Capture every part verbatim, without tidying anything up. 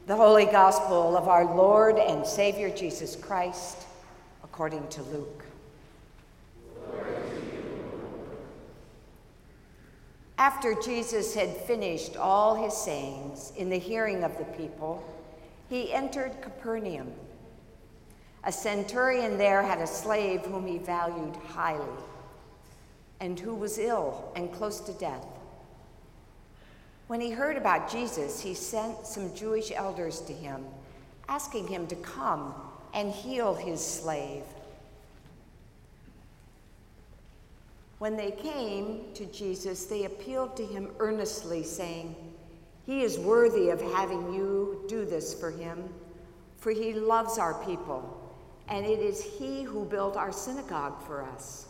The Holy Gospel of our Lord and Savior Jesus Christ, according to Luke. After Jesus had finished all his sayings in the hearing of the people, he entered Capernaum. A centurion there had a slave whom he valued highly, and who was ill and close to death. When he heard about Jesus, he sent some Jewish elders to him, asking him to come and heal his slave. When they came to Jesus, they appealed to him earnestly, saying, "He is worthy of having you do this for him, for he loves our people, and it is he who built our synagogue for us."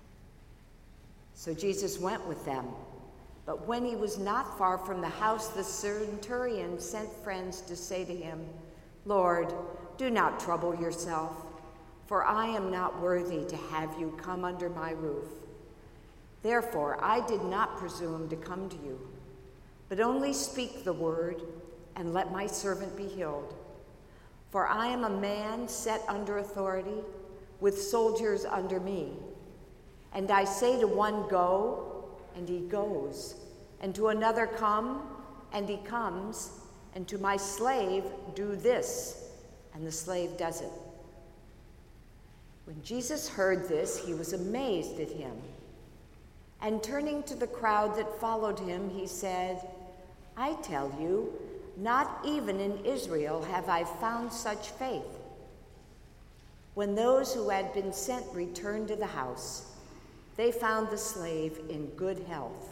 So Jesus went with them. But when he was not far from the house, the centurion sent friends to say to him, "Lord, do not trouble yourself, for I am not worthy to have you come under my roof. Therefore, I did not presume to come to you, but only speak the word and let my servant be healed. For I am a man set under authority, with soldiers under me. And I say to one, 'Go,' and he goes, and to another, 'Come,' and he comes, and to my slave, 'Do this,' and the slave does it." When Jesus heard this, he was amazed at him. And turning to the crowd that followed him, he said, "I tell you, not even in Israel have I found such faith." When those who had been sent returned to the house, they found the slave in good health.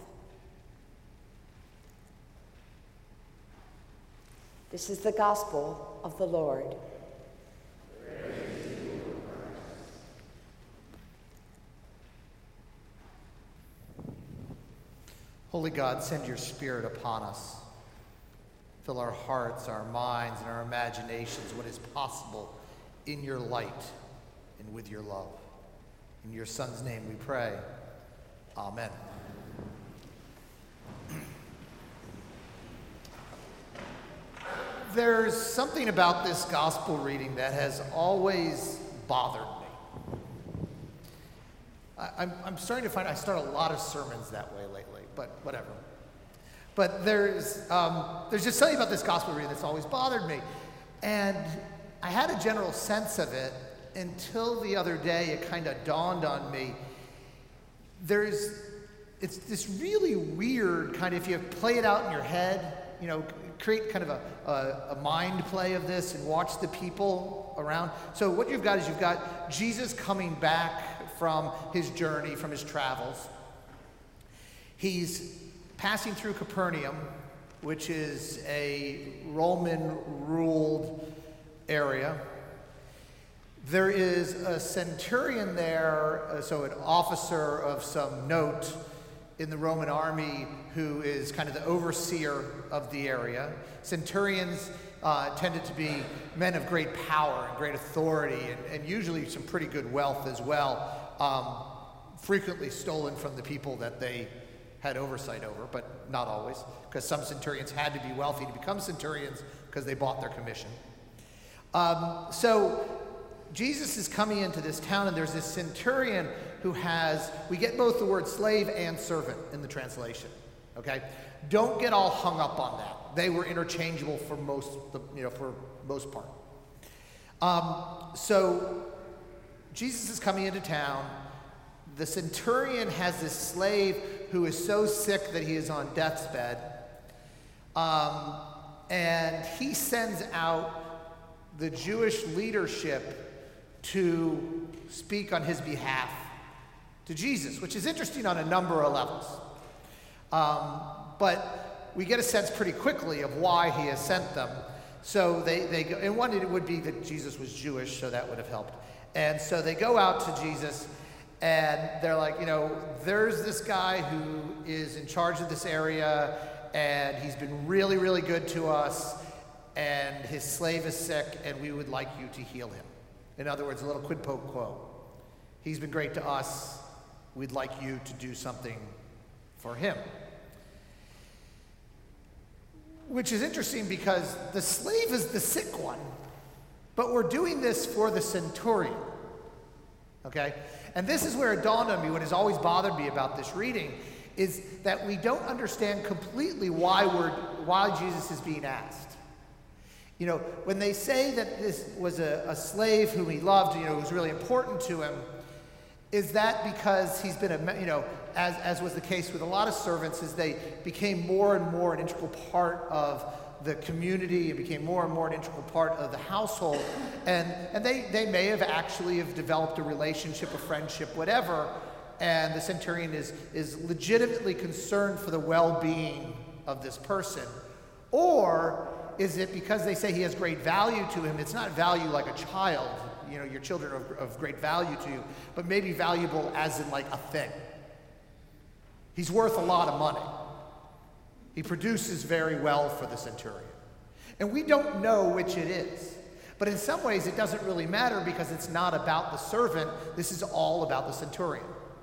This is the gospel of the Lord. Praise to you, Christ. Holy God, send your Spirit upon us. Fill our hearts, our minds, and our imaginations, what is possible, in your light and with your love. In your Son's name we pray. Amen. There's something about this gospel reading that has always bothered me. I, I'm, I'm starting to find I start a lot of sermons that way lately, but whatever. But there's, um, there's just something about this gospel reading that's always bothered me. And I had a general sense of it until the other day it kind of dawned on me. There's, it's this really weird kind of, if you play it out in your head, you know, create kind of a, a, a mind play of this and watch the people around. So what you've got is you've got Jesus coming back from his journey, from his travels. He's passing through Capernaum, which is a Roman-ruled area. There is a centurion there, uh, so an officer of some note in the Roman army who is kind of the overseer of the area. Centurions uh, tended to be men of great power and great authority, and, and usually some pretty good wealth as well, um, frequently stolen from the people that they had oversight over, but not always, because some centurions had to be wealthy to become centurions because they bought their commission. Um, so Jesus is coming into this town, and there's this centurion who has, we get both the word slave and servant in the translation, okay? Don't get all hung up on that. They were interchangeable for most, you know, for most part. Um, so Jesus is coming into town. The centurion has this slave who is so sick that he is on death's bed. Um, and he sends out the Jewish leadership to speak on his behalf to Jesus, which is interesting on a number of levels. Um, but we get a sense pretty quickly of why he has sent them. So they, they go, and one, it would be that Jesus was Jewish, so that would have helped. And so they go out to Jesus, and they're like, you know, there's this guy who is in charge of this area, and he's been really, really good to us, and his slave is sick, and we would like you to heal him. In other words, a little quid pro quo. He's been great to us. We'd like you to do something for him. which is interesting because the slave is the sick one, but we're doing this for the centurion. Okay? And this is where it dawned on me, what has always bothered me about this reading, is that we don't understand completely why we're why Jesus is being asked. You know, when they say that this was a, a slave whom he loved, you know, it was really important to him, is that because he's been a, you know, as, as was the case with a lot of servants, as they became more and more an integral part of the community and became more and more an integral part of the household. And, and they, they may have actually have developed a relationship, a friendship, whatever, and the centurion is, is legitimately concerned for the well-being of this person. Or is it because they say he has great value to him? It's not value like a child. You know, your children are of, of great value to you, but maybe valuable as in like a thing. He's worth a lot of money. He produces very well for the centurion. And we don't know which it is. But in some ways, it doesn't really matter because it's not about the servant. This is all about the centurion.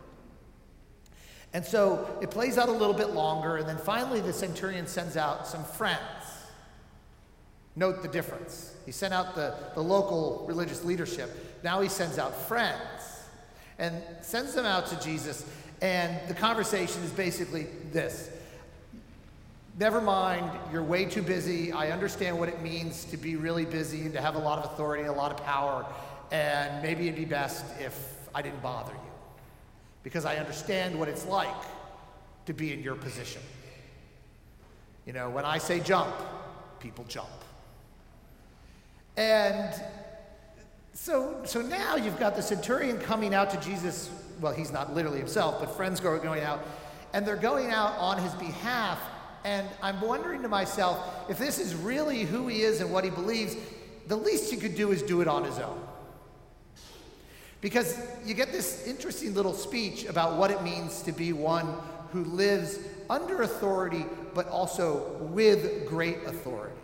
And so it plays out a little bit longer, and then finally the centurion sends out some friends. Note the difference. He sent out the, the local religious leadership. Now he sends out friends and sends them out to Jesus. And the conversation is basically this. Never mind, you're way too busy. I understand what it means to be really busy and to have a lot of authority, a lot of power. And maybe it'd be best if I didn't bother you, because I understand what it's like to be in your position. You know, when I say jump, people jump. And so, so now you've got the centurion coming out to Jesus. Well, he's not literally himself, but friends are going out, and they're going out on his behalf. And I'm wondering to myself, if this is really who he is and what he believes, the least he could do is do it on his own. Because you get this interesting little speech about what it means to be one who lives under authority, but also with great authority.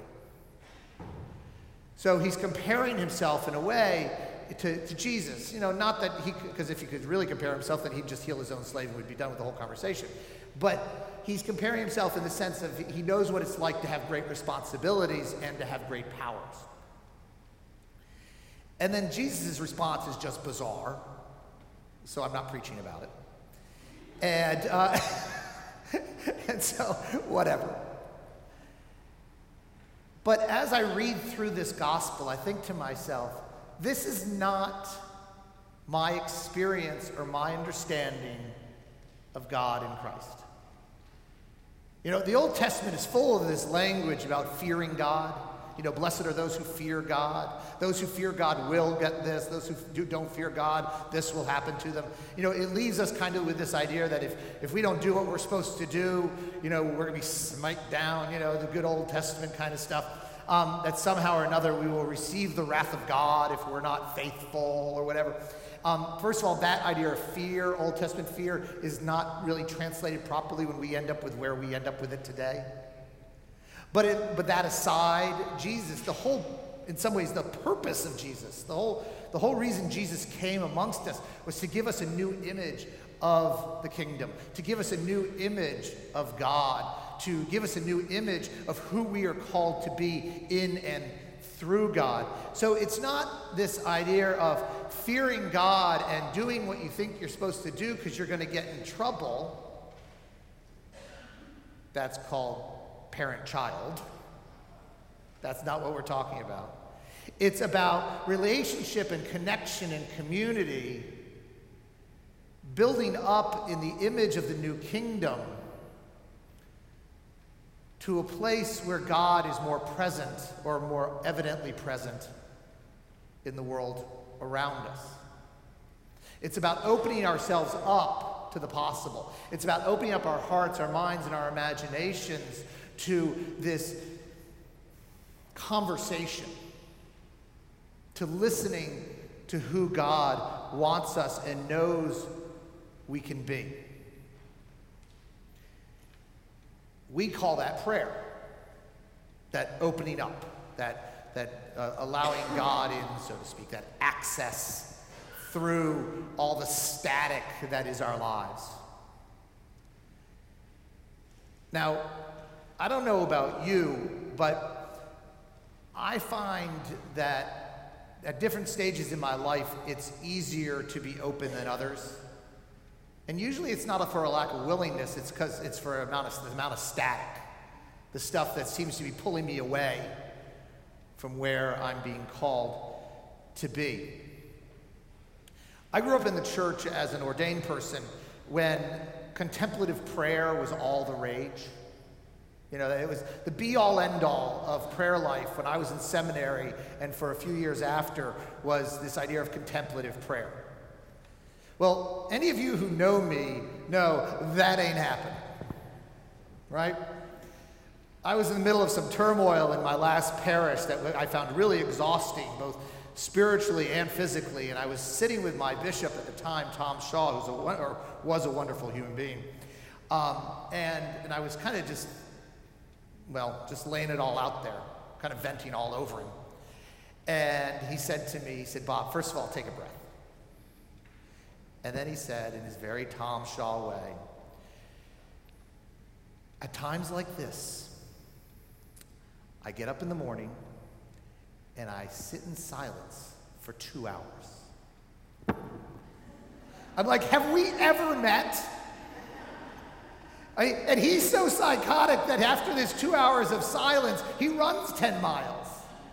So he's comparing himself in a way to, to Jesus. You know, not that he, because if he could really compare himself, then he'd just heal his own slave and we'd be done with the whole conversation. But he's comparing himself in the sense of he knows what it's like to have great responsibilities and to have great powers. And then Jesus' response is just bizarre, so I'm not preaching about it. And, uh, and so, whatever. But as I read through this gospel, I think to myself, this is not my experience or my understanding of God in Christ. You know, the Old Testament is full of this language about fearing God. You know, blessed are those who fear God. Those who fear God will get this. Those who do, don't fear God, this will happen to them. You know, it leaves us kind of with this idea that if, if we don't do what we're supposed to do, you know, we're going to be smite down, you know, the good Old Testament kind of stuff. Um, that somehow or another we will receive the wrath of God if we're not faithful or whatever. Um, first of all, that idea of fear, Old Testament fear, is not really translated properly when we end up with where we end up with it today. But it, but that aside, Jesus, the whole, in some ways, the purpose of Jesus, the whole, the whole reason Jesus came amongst us was to give us a new image of the kingdom, to give us a new image of God, to give us a new image of who we are called to be in and through God. So it's not this idea of fearing God and doing what you think you're supposed to do because you're going to get in trouble. That's called parent-child. That's not what we're talking about. It's about relationship and connection and community, building up in the image of the new kingdom to a place where God is more present or more evidently present in the world around us. It's about opening ourselves up to the possible. It's about opening up our hearts, our minds, and our imaginations to this conversation, to listening to who God wants us and knows we can be. We call that prayer, that opening up, that, that uh, allowing God in, so to speak, that access through all the static that is our lives. Now, I don't know about you, but I find that at different stages in my life, it's easier to be open than others. And usually it's not for a lack of willingness, it's because it's for amount of, the amount of static, the stuff that seems to be pulling me away from where I'm being called to be. I grew up in the church as an ordained person when contemplative prayer was all the rage. You know, it was the be-all, end-all of prayer life when I was in seminary and for a few years after was this idea of contemplative prayer. Well, any of you who know me know that ain't happening, right? I was in the middle of some turmoil in my last parish that I found really exhausting, both spiritually and physically, and I was sitting with my bishop at the time, Tom Shaw, who's a, or was a wonderful human being, um, and, and I was kind of just, well, just laying it all out there, kind of venting all over him. And he said to me, he said, Bob, first of all, take a breath. And then he said, in his very Tom Shaw way, at times like this, I get up in the morning and I sit in silence for two hours. I'm like, have we ever met? I, and he's so psychotic that after this two hours of silence, he runs ten miles.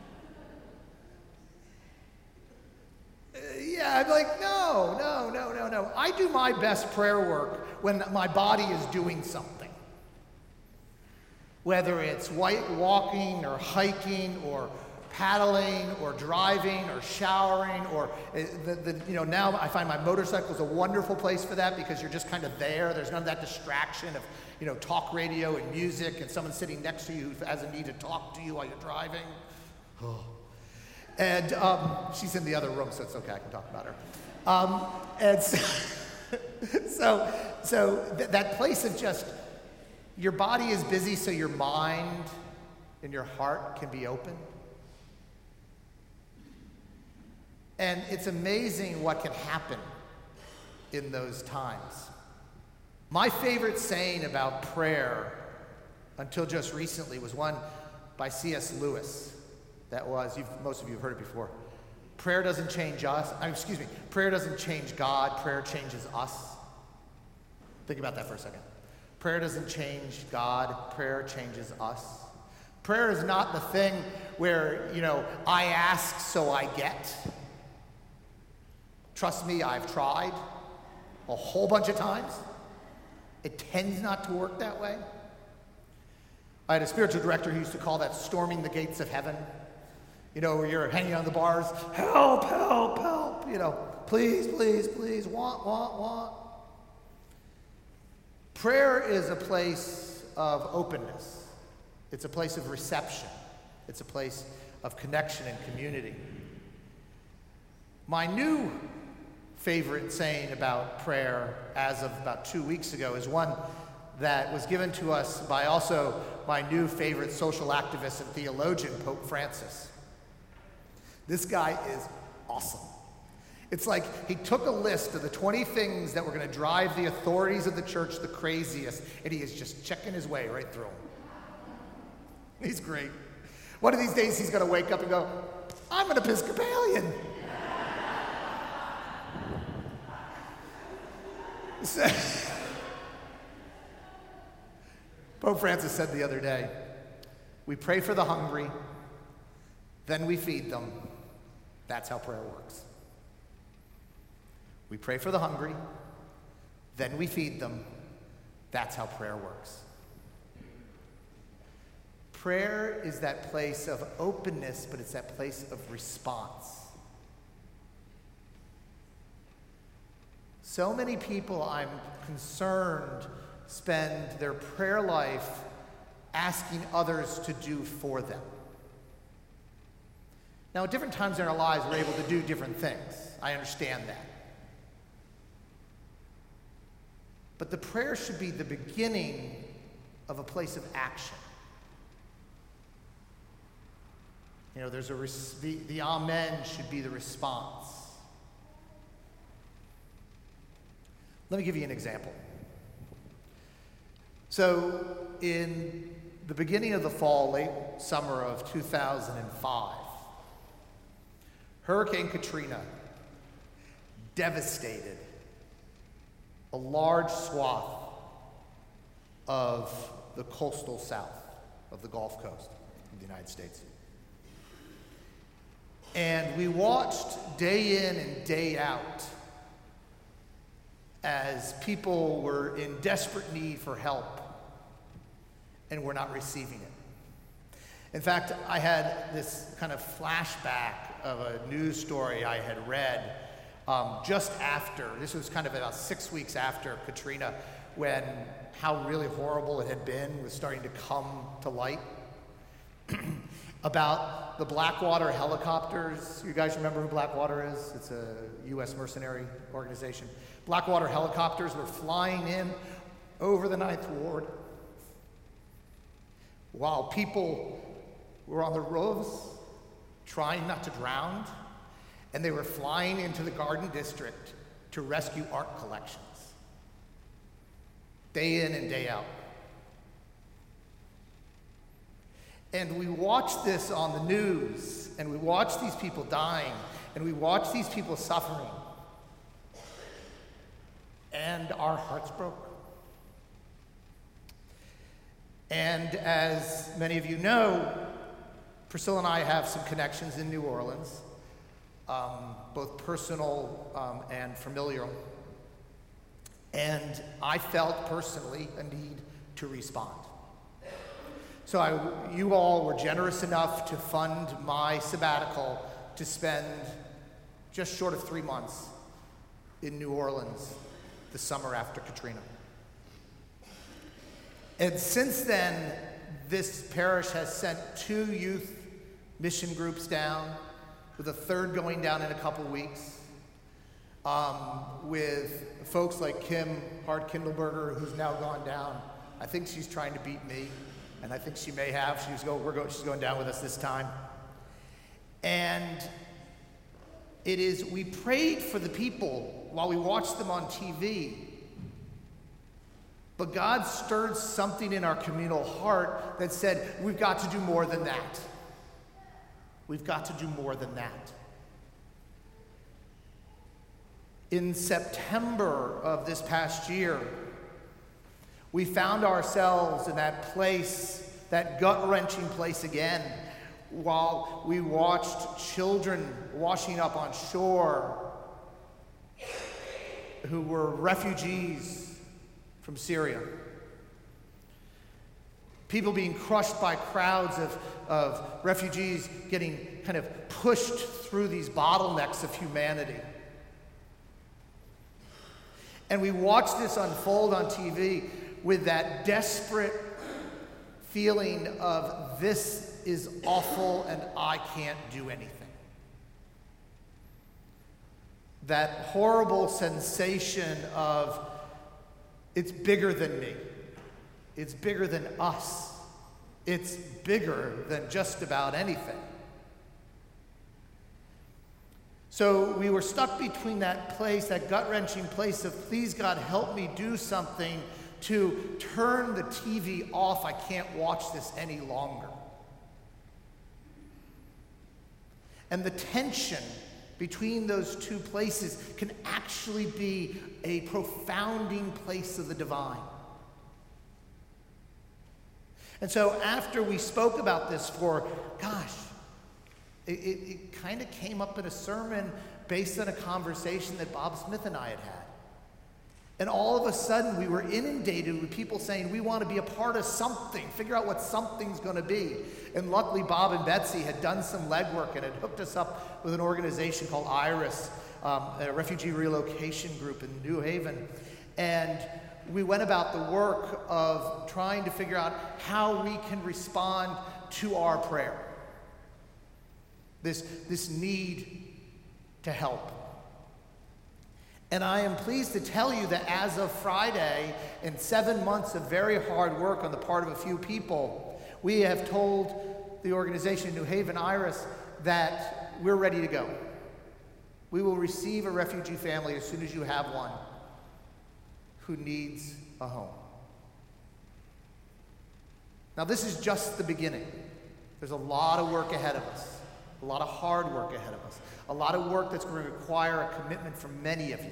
Uh, yeah, I'm like, no, no, no, no, no. I do my best prayer work when my body is doing something. Whether it's white walking or hiking or paddling or driving or showering or the, the, you know, now I find my motorcycle is a wonderful place for that because you're just kind of there. There's none of that distraction of, you know, talk radio and music and someone sitting next to you who has a need to talk to you while you're driving. Oh. And um, she's in the other room, so it's okay, I can talk about her. Um, and so, so, so th- that place of just, your body is busy so your mind and your heart can be open. And it's amazing what can happen in those times. My favorite saying about prayer until just recently was one by C S Lewis. That was, you've, most of you have heard it before. Prayer doesn't change us, uh, excuse me, prayer doesn't change God, prayer changes us. Think about that for a second. Prayer doesn't change God, prayer changes us. Prayer is not the thing where, you know, I ask so I get. Trust me, I've tried a whole bunch of times. It tends not to work that way. I had a spiritual director who used to call that storming the gates of heaven. You know, where you're hanging on the bars, help, help, help, you know, please, please, please, want, want, want. Prayer is a place of openness. It's a place of reception. It's a place of connection and community. My new favorite saying about prayer as of about two weeks ago is one that was given to us by also my new favorite social activist and theologian, Pope Francis. This guy is awesome. It's like he took a list of the twenty things that were going to drive the authorities of the church the craziest, and he is just checking his way right through them. He's great. One of these days he's going to wake up and go, I'm an Episcopalian. Pope Francis said the other day, we pray for the hungry, then we feed them. That's how prayer works. We pray for the hungry, then we feed them. That's how prayer works. Prayer is that place of openness, but it's that place of response. So many people, I'm concerned, spend their prayer life asking others to do for them. Now, at different times in our lives, we're able to do different things. I understand that. But the prayer should be the beginning of a place of action. You know, there's a res- the, the amen should be the response. Let me give you an example. So, in the beginning of the fall, late summer of two thousand five, Hurricane Katrina devastated a large swath of the coastal south of the Gulf Coast of the United States. And we watched day in and day out as people were in desperate need for help and were not receiving it. In fact, I had this kind of flashback of a news story I had read um, just after, this was kind of about six weeks after Katrina, when how really horrible it had been was starting to come to light. About the Blackwater helicopters. You guys remember who Blackwater is? It's a U S mercenary organization. Blackwater helicopters were flying in over the Ninth Ward while people were on the roofs trying not to drown, and they were flying into the Garden District to rescue art collections. Day in and day out. And we watch this on the news, and we watch these people dying, and we watch these people suffering. And our hearts broke. And as many of you know, Priscilla and I have some connections in New Orleans, um, both personal um, and familial. And I felt personally a need to respond. So I, you all were generous enough to fund my sabbatical to spend just short of three months in New Orleans the summer after Katrina. And since then, this parish has sent two youth mission groups down, with a third going down in a couple weeks, um, with folks like Kim Hart-Kindleberger, who's now gone down. I think she's trying to beat me. And I think she may have. She's go, we're go, she's going down with us this time. And it is, we prayed for the people while we watched them on T V. But God stirred something in our communal heart that said, we've got to do more than that. We've got to do more than that. In September of this past year, we found ourselves in that place, that gut-wrenching place again, while we watched children washing up on shore who were refugees from Syria. People being crushed by crowds of, of refugees getting kind of pushed through these bottlenecks of humanity. And we watched this unfold on T V with that desperate feeling of, this is awful and I can't do anything. That horrible sensation of, it's bigger than me. It's bigger than us. It's bigger than just about anything. So we were stuck between that place, that gut-wrenching place of, please God, help me do something, to turn the T V off. I can't watch this any longer. And the tension between those two places can actually be a profounding place of the divine. And so after we spoke about this for, gosh, it, it, it kind of came up in a sermon based on a conversation that Bob Smith and I had had. And all of a sudden, we were inundated with people saying, we want to be a part of something, figure out what something's going to be. And luckily, Bob and Betsy had done some legwork and had hooked us up with an organization called IRIS, um, a refugee relocation group in New Haven. And we went about the work of trying to figure out how we can respond to our prayer. This, this need to help. And I am pleased to tell you that as of Friday, in seven months of very hard work on the part of a few people, we have told the organization New Haven IRIS that we're ready to go. We will receive a refugee family as soon as you have one who needs a home. Now, this is just the beginning. There's a lot of work ahead of us, a lot of hard work ahead of us, a lot of work that's going to require a commitment from many of you.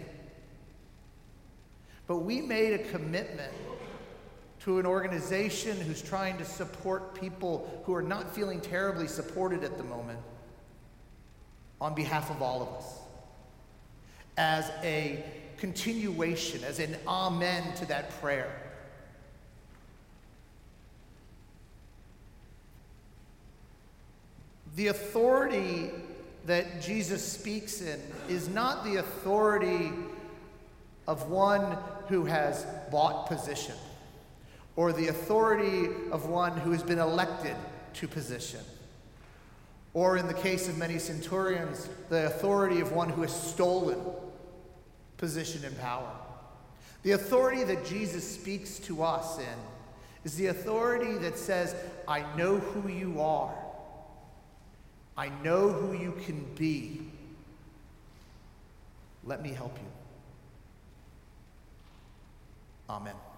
But we made a commitment to an organization who's trying to support people who are not feeling terribly supported at the moment on behalf of all of us, as a continuation, as an amen to that prayer. The authority that Jesus speaks in is not the authority of one who has bought position, or the authority of one who has been elected to position, or in the case of many centurions, the authority of one who has stolen position and power. The authority that Jesus speaks to us in is the authority that says, I know who you are. I know who you can be. Let me help you. Amen.